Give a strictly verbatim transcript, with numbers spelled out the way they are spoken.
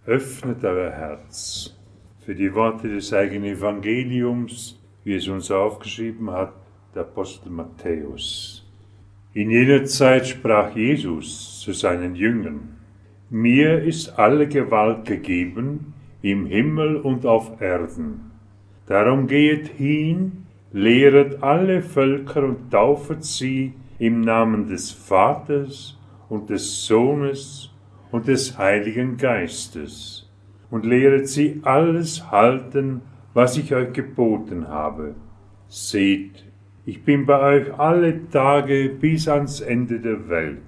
öffnet euer Herz für die Worte des heiligen Evangeliums, wie es uns aufgeschrieben hat, der Apostel Matthäus. In jener Zeit sprach Jesus zu seinen Jüngern: Mir ist alle Gewalt gegeben, im Himmel und auf Erden. Darum gehet hin, lehret alle Völker und taufet sie im Namen des Vaters und des Sohnes und des Heiligen Geistes und lehret sie alles halten, was ich euch geboten habe. Seht, ich bin bei euch alle Tage bis ans Ende der Welt.